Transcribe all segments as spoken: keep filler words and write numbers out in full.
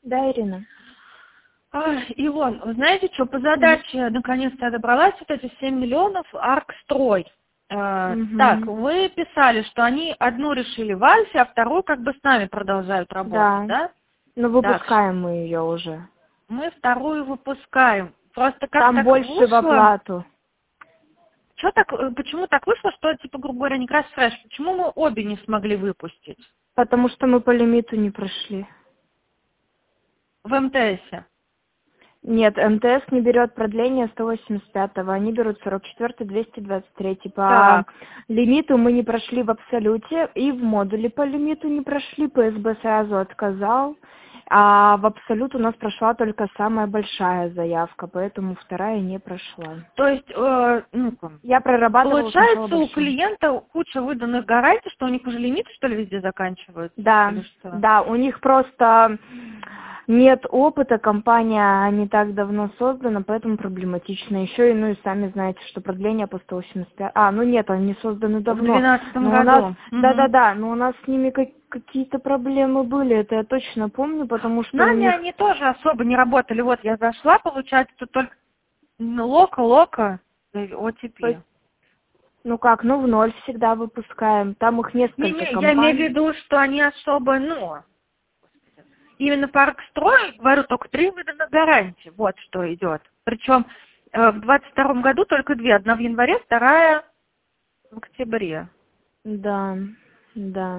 Да, Ирина. А, Илон, вы знаете что, по задаче наконец-то добралась вот эти семь миллионов Аркстрой. А, Угу. Так, вы писали, что они одну решили в Альфе, а вторую как бы с нами продолжают работать, Да. да? Ну, Так, выпускаем мы ее уже. мы вторую выпускаем. Просто как Там так больше в вышло? оплату. Что так, э, почему так вышло, что, типа, грубо говоря, не Crash Fresh? Почему мы обе не смогли выпустить Потому что мы по лимиту не прошли. в МТСе? Нет, МТС не берет продление сто восемьдесят пятого, они берут сорок четвёртый, двести двадцать третий. По Так, лимиту мы не прошли в абсолюте, и в модуле по лимиту не прошли, ПСБ сразу отказал. А в абсолют у нас прошла только самая большая заявка, поэтому вторая не прошла. то есть, э, ну, Я прорабатывала сначала получается, у большую. клиента куча выданных гарантий, что у них уже лимиты, что ли, везде заканчиваются? Да, Или что? да, у них просто нет опыта, компания не так давно создана, поэтому проблематично. Еще и, ну и сами знаете, что продление по сто восемьдесят пять... А, ну нет, они созданы В давно. двенадцатом Но у году. нас, Угу. да-да-да, но у нас с ними как- какие-то проблемы были, это я точно помню, потому С что у нами них... они тоже особо не работали. Вот я зашла, получается, тут только Лока, Лока, о ти пи. Ну как, ну в ноль всегда выпускаем, там их несколько Не-не, я имею в компаний. виду, что они особо, ну, именно по Аркстрою, говорю, только три выданных гарантии. Вот что идет. Причем э, в двадцать втором году только две. Одна в январе, вторая в октябре. Да, да,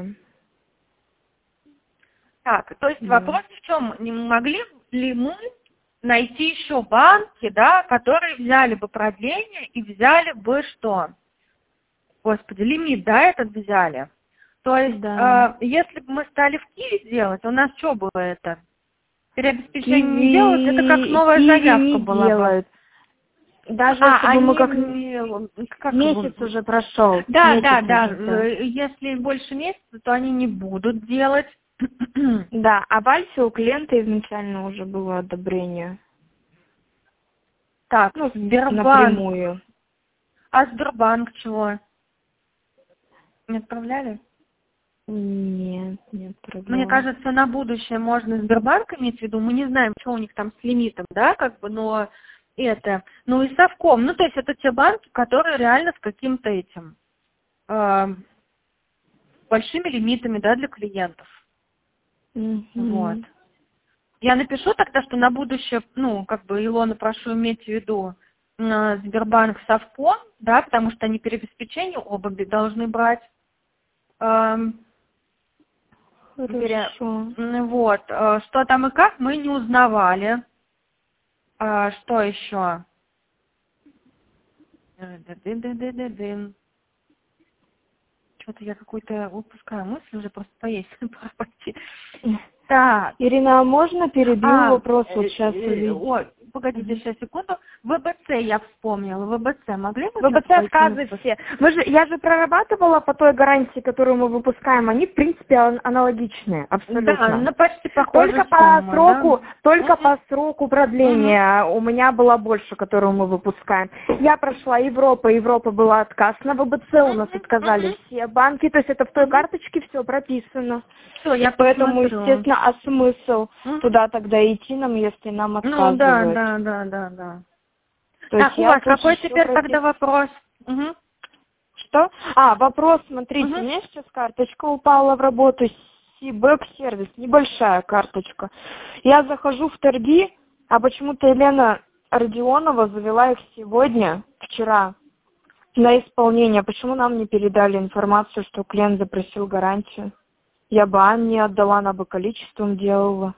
Так, то есть да. вопрос в чем? Не могли ли мы найти еще банки, да, которые взяли бы продление и взяли бы что? Господи, лимит, да, этот взяли. То есть, Да. э, если бы мы стали в Киви делать, у нас что было это? Переобеспечение не делают, это как Киви, новая киви заявка не была бы. делают. Даже если А, бы мы они, как м, как его? месяц уже прошел, Да, месяц да, да, уже, да. э, если больше месяца, то они не будут делать. Да, а в Альфе у клиента изначально уже было одобрение. Так, Ну, Сбербанк. напрямую. А Сбербанк чего? Не отправляли? Нет, не Мне отправляла. кажется, на будущее можно Сбербанк иметь в виду. Мы не знаем, что у них там с лимитом, да, как бы, но это. Ну и Совком. Ну, то есть это те банки, которые реально с каким-то этим э, большими лимитами, да, для клиентов. Вот. Угу. Я напишу тогда, что на будущее, ну, как бы, Илона, прошу иметь в виду э, Сбербанк, Совком, да, потому что они переобеспечение оба бе- должны брать. Эм, пере- Хорошо. м, Вот. э, Что там и как, мы не узнавали. А, что еще? Э, дын-дын-дын-дын-дын. Что-то я какую-то упускаю мысль, уже просто поесть пора пойти. Так. Ирина, а можно перебью А, вопрос вот э, сейчас э, увидеть? ой, погодите Мгм. сейчас секунду. ВБЦ я вспомнила. ВБЦ могли бы что-то ВБЦ пояснить? отказы все. Мы же, я же прорабатывала по той гарантии, которую мы выпускаем. Они, в принципе, ан- аналогичные, Да, абсолютно. ну почти похожая Только по сумма, да? сроку, только Мгм. по сроку Мгм. продления у меня была больше, которую мы выпускаем. Я прошла Европа, Европа была отказ на ВБЦ, у нас Мгм. отказали Мгм. все банки, то есть это в той Мгм. карточке все прописано. Все, я Поэтому, посмотрю. естественно, а смысл Мгм. туда тогда идти нам, если нам Ну да, отказывают? да, да, да, да. То есть Так, у я вас тут какой все теперь тогда прописано. вопрос? Угу. Что? А, вопрос, смотрите, у Угу. меня сейчас карточка упала в работу, Сибэк сервис, небольшая карточка. Я захожу в торги, а почему-то Елена Родионова завела их сегодня, вчера, на исполнение. Почему нам не передали информацию, что клиент запросил гарантию? Я бы Анне отдала, она бы количеством делала.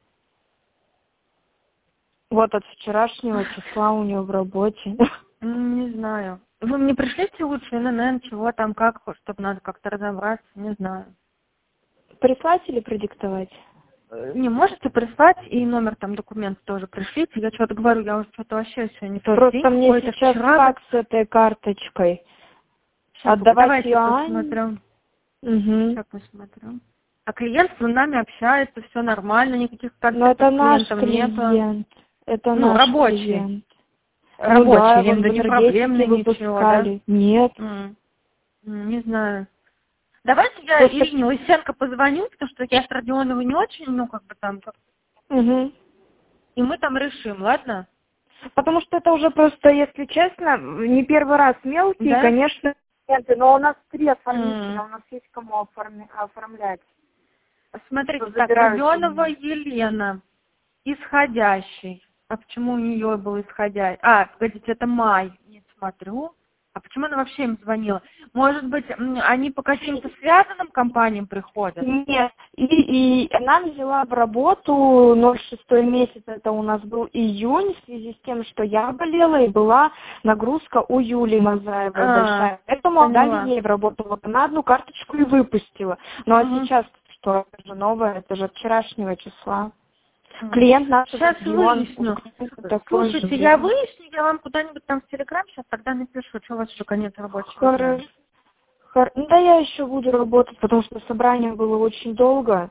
Вот от вчерашнего числа у нее в работе. Не знаю. Вы мне пришлите лучше эн эн эн, чего там, как, чтобы надо как-то разобраться, не знаю. Прислать или продиктовать? Э, Не можете прислать и номер там документа тоже пришлите. Я что-то говорю, я уже что-то вообще сегодня тот день Просто мне какой-то сейчас вчера. как с этой карточкой? Сейчас, Отдавать давайте ее Ане? посмотрим. Угу. Сейчас посмотрю. А клиент с нами общается, все нормально, никаких Но конфликтов это с наш клиентом нету. клиент. Это Ну, наш рабочий. клиент. Ну да, Рабочий, его им да в не энергетике проблемный ничего, да? выпускали. Нет. М, м, Не знаю. Давайте я Просто Ирине Лысенко позвоню, потому что я с Родионовой не очень, ну, как бы там, как Угу. И мы там решим, ладно? Потому что это уже просто, если честно, не первый раз мелкие, Да? конечно, клиенты, но у нас три оформителя, М. у нас есть кому оформи- оформлять. Смотрите, Что так, забирают Родионова сегодня. Елена, исходящий. А почему у нее был исходящий? А, погодите, это май. Не смотрю. А почему она вообще им звонила? Может быть, м, они по каким-то связанным компаниям приходят? Нет, и, и она взяла в работу ноль шестой месяц, это у нас был июнь, в связи с тем, что я болела, и была нагрузка у Юлии Мазаевой А, большая. Поэтому поняла. отдали ей в работу. Вот она одну карточку и выпустила. Ну а Мгм. сейчас что, это же новое, это же от вчерашнего числа. М. Клиент наш Сейчас Родион, у выясню. клиента такое же Слушайте, я время. выясню, я вам куда-нибудь там в Телеграм сейчас тогда напишу, что у вас уже конец рабочего дня. Хорошо. Хор- Ну, да я еще буду работать, потому что собрание было очень долго.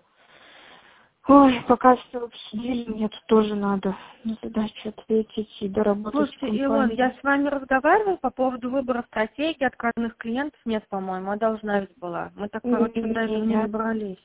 Ой, пока все обсудили, мне тут тоже надо на задачу ответить и доработать в Слушайте, Илон, компании. я с вами разговаривала по поводу выбора стратегии, отказанных клиентов нет, по-моему, а должна ведь была. Мы так, короче, до этого не Нет, добрались.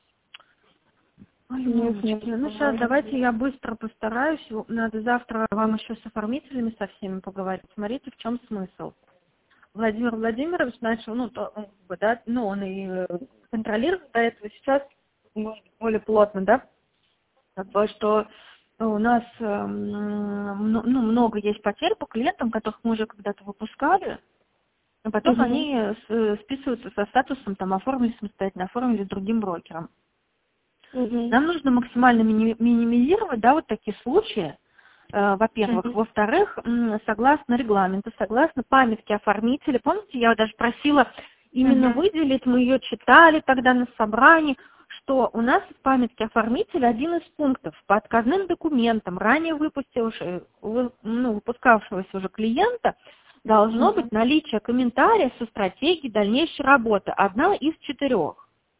Ой, нет, мамочки, нет, ну сейчас по-моему, давайте нет. я быстро постараюсь, надо завтра вам еще с оформителями со всеми поговорить. Смотрите, в чем смысл. Владимир Владимирович начал, ну, то, он, как бы, да, ну, он и э, контролирует до этого сейчас, ну, более плотно, да, как бы, что у нас эм, мно- ну, много есть потерь по клиентам, которых мы уже когда-то выпускали, а потом Мгм. они с- списываются со статусом, там, оформили самостоятельно, оформили с другим брокером. Мгм. Нам нужно максимально мини- минимизировать, да, вот такие случаи, э, во-первых. Мгм. Во-вторых, м, согласно регламенту, согласно памятке оформителя, помните, я даже просила именно Мгм. выделить, мы ее читали тогда на собрании, что у нас в памятке оформителя один из пунктов по отказным документам ранее выпустившего, вы- ну, выпускавшегося уже клиента должно Мгм. быть наличие комментария со стратегией дальнейшей работы, одна из четырех.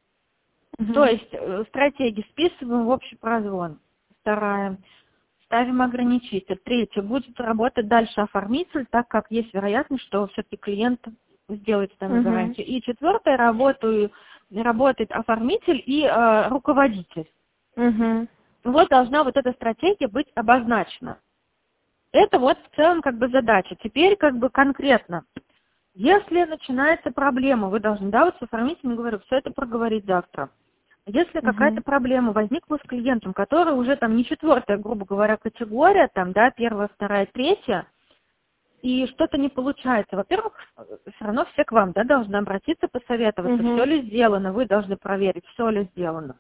То Мгм. есть э, стратегии списываем в общий прозвон. Вторая. Ставим ограничитель. Третье. Будет работать дальше оформитель, так как есть вероятность, что все-таки клиент сделает с нами Мгм. гарантию. И четвертое. Работаю, работает оформитель и э, руководитель. Мгм. Вот должна вот эта стратегия быть обозначена. Это вот в целом как бы задача. Теперь как бы конкретно. Если начинается проблема, вы должны, да, вот с оформителем говорю, все это проговорить завтра. Если какая-то Мгм. проблема возникла с клиентом, который уже там не четвертая, грубо говоря, категория, там, да, первая, вторая, третья, и что-то не получается, во-первых, все равно все к вам, да, должны обратиться, посоветоваться, все Мгм. ли сделано, вы должны проверить, все ли сделано.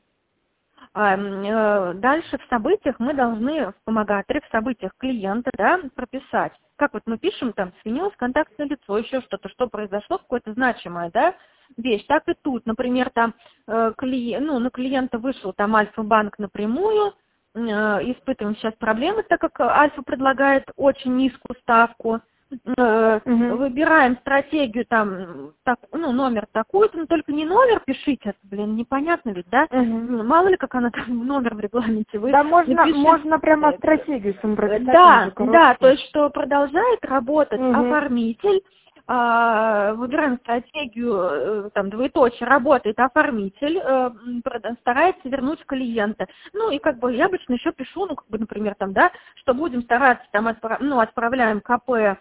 А, м, э, Дальше в событиях мы должны в помогаторе, в событиях клиента, да, прописать. Как вот мы пишем, там, сменилось контактное лицо, еще что-то, что произошло, какое-то значимое, да, вещь. Так и тут, например, там, э, клиент, ну, на клиента вышел там Альфа-банк напрямую, э, испытываем сейчас проблемы, так как Альфа предлагает очень низкую ставку, э, Мгм. выбираем стратегию там, так, ну, номер такой-то, но только не номер пишите, это, блин, непонятно ведь, да? Мгм. Ну, мало ли, как она там, номер в регламенте, вы Да, можно, напишите. можно прямо э, стратегию сам э, прописать, он же Да, да, то короткий. есть, что продолжает работать Мгм. оформитель, а, выбираем стратегию, э, там, двоеточие, работает оформитель, э, м, прода- старается вернуть клиента. Ну, и как бы я обычно еще пишу, ну, как бы, например, там, да, что будем стараться, там, отправ- ну, отправляем КП э,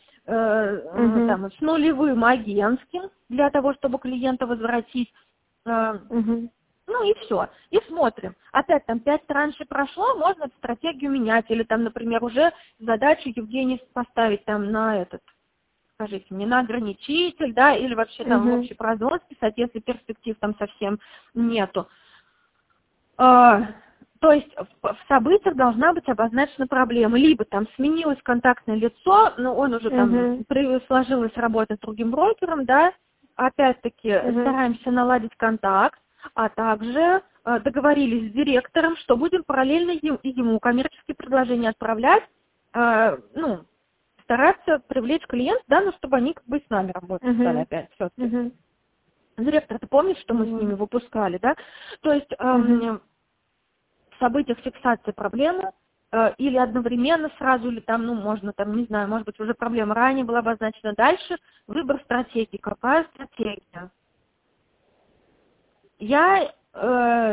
э, Мгм. там, с нулевым агентским для того, чтобы клиента возвратить. Э, Мгм. Ну и все. И смотрим. Опять там пять траншей прошло, можно эту стратегию менять. Или там, например, уже задачу Евгений поставить там на этот, скажите мне, на ограничитель, да, или вообще там в Мгм. общий производство писать, если перспектив там совсем нету. А, то есть в, в событиях должна быть обозначена проблема. Либо там сменилось контактное лицо, но он уже там Мгм. при, сложилось работать с другим брокером, да, опять-таки Мгм. стараемся наладить контакт, а также э, договорились с директором, что будем параллельно ем- и ему коммерческие предложения отправлять, э, ну, стараться привлечь клиентов, да, ну, чтобы они как бы с нами работать стали Мгм. опять все-таки. Мгм. Директор, ты помнишь, что мы с Поняла. ними выпускали, да? То есть Мгм. эм, в событиях фиксации проблемы э, или одновременно сразу, или там, ну, можно, там, не знаю, может быть, уже проблема ранее была обозначена. Дальше выбор стратегии. Какая стратегия? Я э,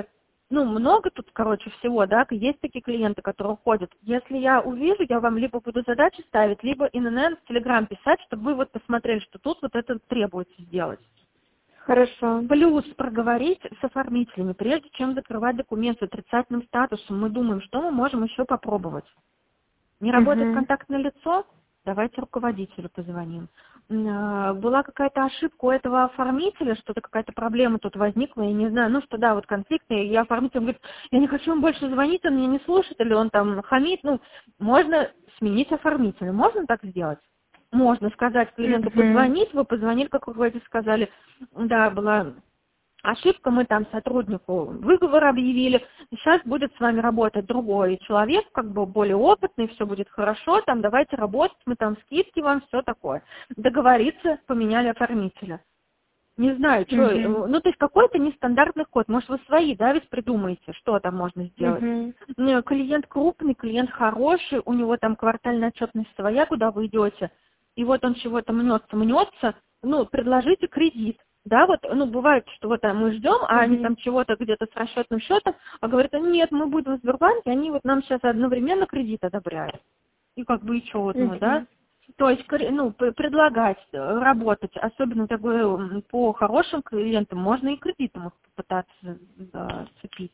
ну, много тут, короче, всего, да, есть такие клиенты, которые уходят. Если я увижу, я вам либо буду задачи ставить, либо ин эн эн в Telegram писать, чтобы вы вот посмотрели, что тут вот это требуется сделать. Хорошо. Плюс проговорить с оформителями, прежде чем закрывать документ с отрицательным статусом, мы думаем, что мы можем еще попробовать. Не работает Угу. контактное лицо? Давайте руководителю позвоним. Была какая-то ошибка у этого оформителя, что-то какая-то проблема тут возникла, я не знаю, ну что да, вот конфликтный, и оформитель говорит, я не хочу им больше звонить, он меня не слушает, или он там хамит, ну, можно сменить оформителя, можно так сделать? Можно сказать клиенту Угу. позвонить, вы позвонили, как руководитель сказали, да, была ошибка, мы там сотруднику выговор объявили, сейчас будет с вами работать другой человек, как бы более опытный, все будет хорошо, там давайте работать, мы там скидки вам, все такое. Договориться, поменяли оформителя. Не знаю, что, Угу. ну то есть какой-то нестандартный код, может вы свои, да, ведь придумаете, что там можно сделать. Угу. Клиент крупный, клиент хороший, у него там квартальная отчетность своя, куда вы идете, и вот он чего-то мнется, мнется, ну, предложите кредит. Да, вот, ну, бывает, что вот там мы ждем, а они там чего-то где-то с расчетным счетом, а говорят, нет, мы будем в Сбербанке, они вот нам сейчас одновременно кредит одобряют. И как бы и что вот мы, да? То есть, ну, предлагать работать, особенно такое по хорошим клиентам, можно и кредитом их попытаться зацепить.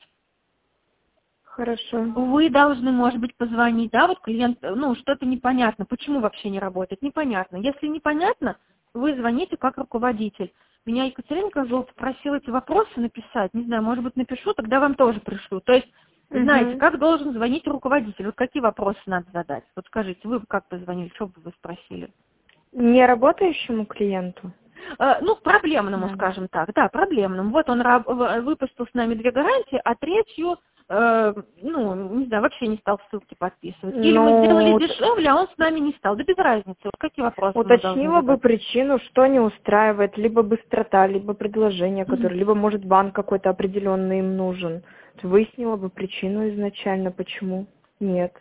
Хорошо. Вы должны, может быть, позвонить, да, вот клиент, ну, что-то непонятно, почему вообще не работает, непонятно. Если непонятно, вы звоните как руководитель. Меня Екатерина Козлова попросила эти вопросы написать, не знаю, может быть, напишу, тогда вам тоже пришлю. То есть, Угу. знаете, как должен звонить руководитель, вот какие вопросы надо задать? Вот скажите, вы как позвонили, что бы вы спросили? Не работающему клиенту? Э, ну, проблемному, Да. скажем так, да, проблемному. Вот он раб- выпустил с нами две гарантии, а третью, э, ну, не знаю, вообще не стал ссылки подписывать. Или Ну, мы сделали дешевле, а он с нами не стал. Да без разницы, вот какие вопросы мы должны уточнила бы задать? причину, что не устраивает, либо быстрота, либо предложение, Мгм. которое, либо, может, банк какой-то определенный им нужен. Выяснила бы причину изначально, почему нет.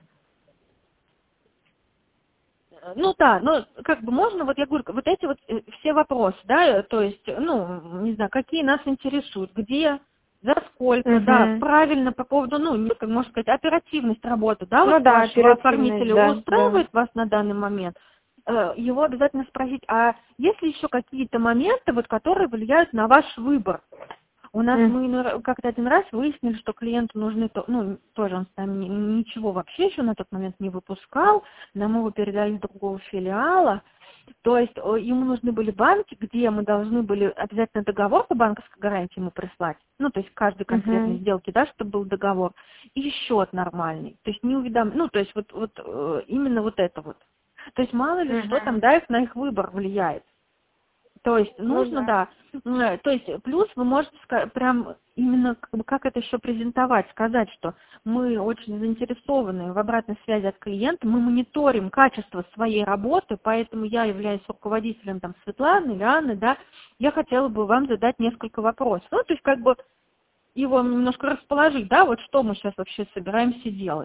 Ну да, но как бы можно, вот я говорю, вот эти вот э, все вопросы, да, э, то есть, ну, не знаю, какие нас интересуют, где, за сколько, Угу. да, правильно по поводу, ну, не, как можно сказать, оперативность работы, да, Ну вот да, вашего оперативность, оформителя да, устраивает вас на данный момент, э, его обязательно спросить, а есть ли еще какие-то моменты, вот, которые влияют на ваш выбор? У нас да. мы как-то один раз выяснили, что клиенту нужны, то- ну, тоже он с нами ни- ничего вообще еще на тот момент не выпускал, нам его передали из другого филиала, то есть о, ему нужны были банки, где мы должны были обязательно договор по банковской гарантии ему прислать, ну, то есть каждой конкретной Угу. сделке, да, чтобы был договор, и счет нормальный, то есть не уведом, ну, то есть вот, вот э, именно вот это вот. То есть мало ли что там, Угу. да, их на их выбор влияет. То есть Ну нужно, да. да, то есть плюс вы можете ска- прям именно как, бы, как это еще презентовать, сказать, что мы очень заинтересованы в обратной связи от клиента, мы мониторим качество своей работы, поэтому я являюсь руководителем там Светланы или Анны, да, я хотела бы вам задать несколько вопросов. Ну, то есть как бы его немножко расположить, да, вот что мы сейчас вообще собираемся делать.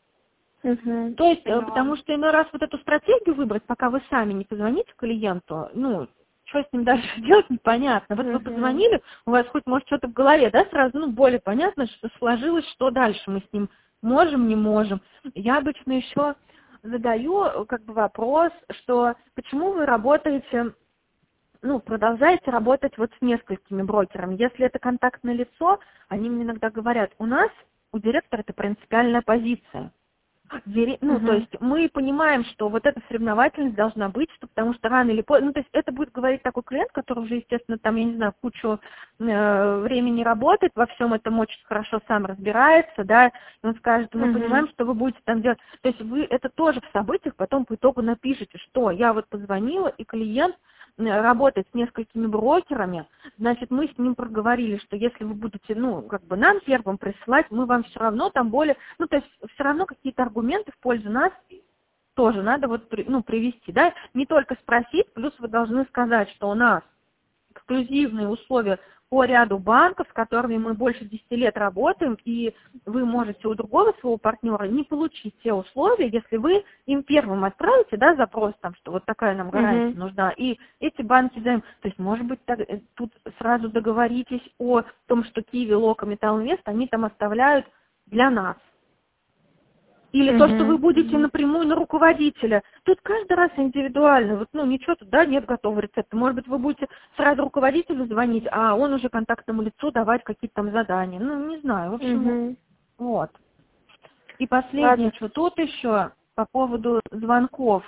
Угу. То есть, э, Поняла. потому что иной раз вот эту стратегию выбрать, пока вы сами не позвоните клиенту, ну, что с ним дальше делать, непонятно. Вот вы Угу. позвонили, у вас хоть может что-то в голове, да, сразу, ну, более понятно, что сложилось, что дальше мы с ним можем, не можем. Я обычно еще задаю, э, как бы, вопрос, что почему вы работаете, ну, продолжаете работать вот с несколькими брокерами. Если это контактное лицо, они мне иногда говорят, у нас, у директора это принципиальная позиция. Дире- Ну, Угу. то есть мы понимаем, что вот эта соревновательность должна быть, что потому что рано или поздно, ну, то есть это будет говорить такой клиент, который уже, естественно, там, я не знаю, кучу э, времени работает, во всем этом очень хорошо сам разбирается, да, и он скажет, мы Угу. понимаем, что вы будете там делать. То есть вы это тоже в событиях потом по итогу напишите, что я вот позвонила, и клиент работает с несколькими брокерами, значит, мы с ним проговорили, что если вы будете, ну, как бы нам первым присылать, мы вам все равно там более, ну, то есть все равно какие-то аргументы в пользу нас тоже надо вот, ну, привести, да, не только спросить, плюс вы должны сказать, что у нас эксклюзивные условия по ряду банков, с которыми мы больше десяти лет работаем, и вы можете у другого своего партнера не получить те условия, если вы им первым отправите, да, запрос, там, что вот такая нам гарантия mm-hmm. нужна, и эти банки даем. То есть, может быть, так, тут сразу договоритесь о том, что Киви, Лока, Металл Инвест, они там оставляют для нас. Или mm-hmm. то, что вы будете напрямую на руководителя. Тут каждый раз индивидуально. Вот, ну, ничего тут, да, нет готового рецепта. Может быть, вы будете сразу руководителю звонить, а он уже контактному лицу давать какие-то там задания. Ну, не знаю, в общем, mm-hmm. вот. И последнее, что тут еще по поводу звонков.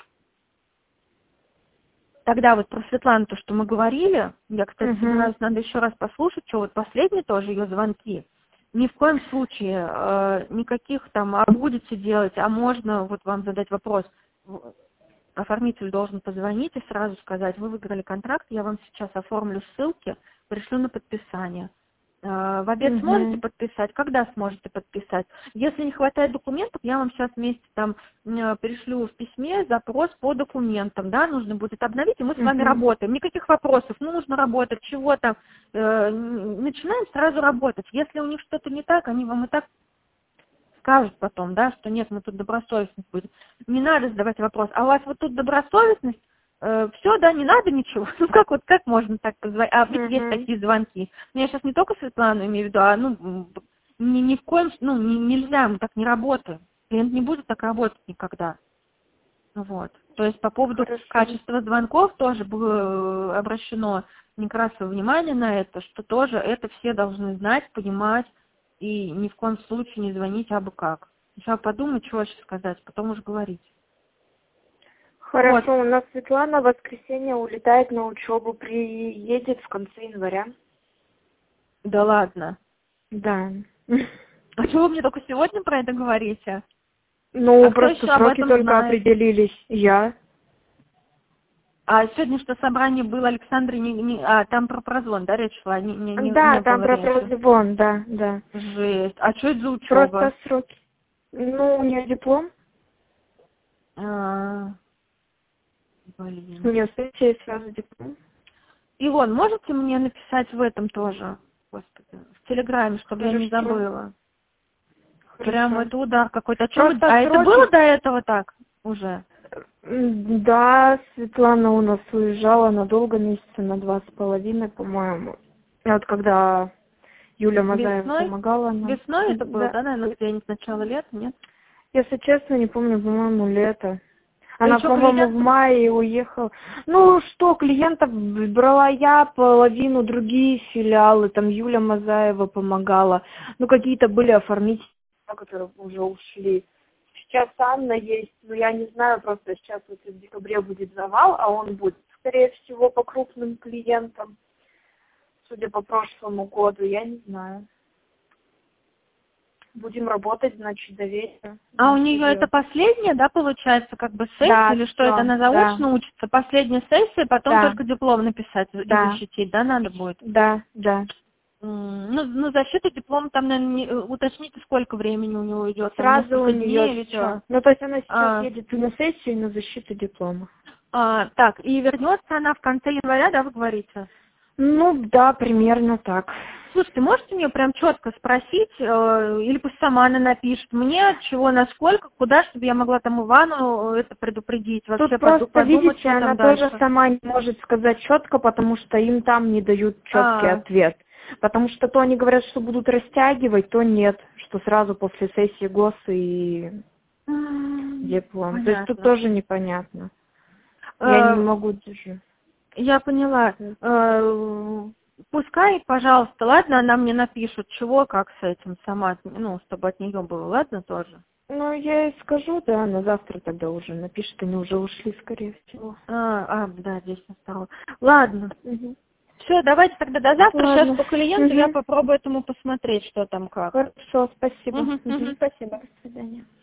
Тогда вот про Светлану, то, что мы говорили, я, кстати, mm-hmm. собираюсь, надо еще раз послушать, что вот последние тоже ее звонки. Ни в коем случае э, никаких там, а будете делать, а можно вот вам задать вопрос. Оформитель должен позвонить и сразу сказать, вы выиграли контракт, я вам сейчас оформлю ссылки, пришлю на подписание. Э, в обед угу. сможете подписать? Когда сможете подписать? Если не хватает документов, я вам сейчас вместе там э, пришлю в письме запрос по документам, да, нужно будет обновить, и мы с угу. вами работаем. Никаких вопросов, ну, нужно работать, чего там. Э, начинаем сразу работать. Если у них что-то не так, они вам и так скажут потом, да, что нет, мы тут добросовестность будет. Не надо задавать вопрос, а у вас вот тут добросовестность, э, все, да, не надо ничего. Ну как вот, как можно так позвонить? А ведь mm-hmm. есть такие звонки. Но я сейчас не только Светлану имею в виду, а ну ни, ни в коем, ну не, нельзя, мы так не работаем. Клиент не будет так работать никогда. Вот. То есть по поводу Хорошо. Качества звонков тоже было обращено Некрасово внимание на это, что тоже это все должны знать, понимать и ни в коем случае не звонить абы как. Сначала подумать, что вообще сказать, потом уже говорить. Хорошо, вот. У нас Светлана в воскресенье улетает на учебу, приедет в конце января. Да ладно? Да. А чего вы мне только сегодня про это говорите? Ну, а просто сроки только знает? Определились. Я. А сегодня что собрание было, Александр, не, не, а там про прозвон, да, речь шла? Не, не, не, да, не там про прозвон, да, да. Жесть. А что это за учеба? Просто сроки. Ну, у нее диплом. А, блин. У нее сессия сразу диплом. Илон, можете мне написать в этом тоже? Господи, в Телеграме, чтобы Хорошо. Я не забыла. Хорошо. Прям это удар какой-то. А, чем... а сроки... это было до этого так уже? Да, Светлана у нас уезжала надолго, месяца на два с половиной, по-моему. Вот когда Юля Мазаева Весной? Помогала нам. Весной это было, да, да наверное, где-нибудь начало лета, нет? Если честно, не помню, по-моему, лето. Она, по-моему, в мае уехала. Ну что, клиентов брала я, половину другие филиалы, там Юля Мазаева помогала. Ну какие-то были оформители, которые уже ушли. Сейчас Анна есть, но я не знаю, просто сейчас вот в декабре будет завал, а он будет, скорее всего, по крупным клиентам, судя по прошлому году, я не знаю. Будем работать, значит, до вечера. А у нее это последняя, да, получается, как бы сессия, да, или что, все, это она заочно да. учится? Последняя сессия, потом да. только диплом написать да. и защитить, да, надо будет? Да, да. Ну, на защиту диплом там, наверное, не, уточните, сколько времени у него идет. Сразу у нее все. Ну, то есть она сейчас а, едет на сессию и на защиту диплома. А, так, и вернется она в конце января, да, вы говорите? Ну, да, примерно так. Слушайте, можете мне прям четко спросить, э, или пусть сама она напишет мне, чего, насколько, куда, чтобы я могла там Ивану это предупредить? Вообще Тут просто, подумать, видите, она дальше. Тоже сама не может сказать четко, потому что им там не дают четкий а. ответ. Потому что то они говорят, что будут растягивать, то нет, что сразу после сессии ГОС и диплом. Понятно. То есть тут тоже непонятно. Я а, не могу держать. Я поняла. Пускай, пожалуйста, ладно, она мне напишет, чего, как с этим сама, ну, чтобы от нее было, ладно, тоже? Ну, я ей скажу, да, она завтра тогда уже напишет, они уже ушли, скорее всего. А, а да, здесь на втором. Ладно. Угу. Все, давайте тогда до завтра. Ладно. Сейчас по клиенту угу. я попробую этому посмотреть, что там как. Хорошо, спасибо. Угу, угу. Угу. Спасибо, до свидания.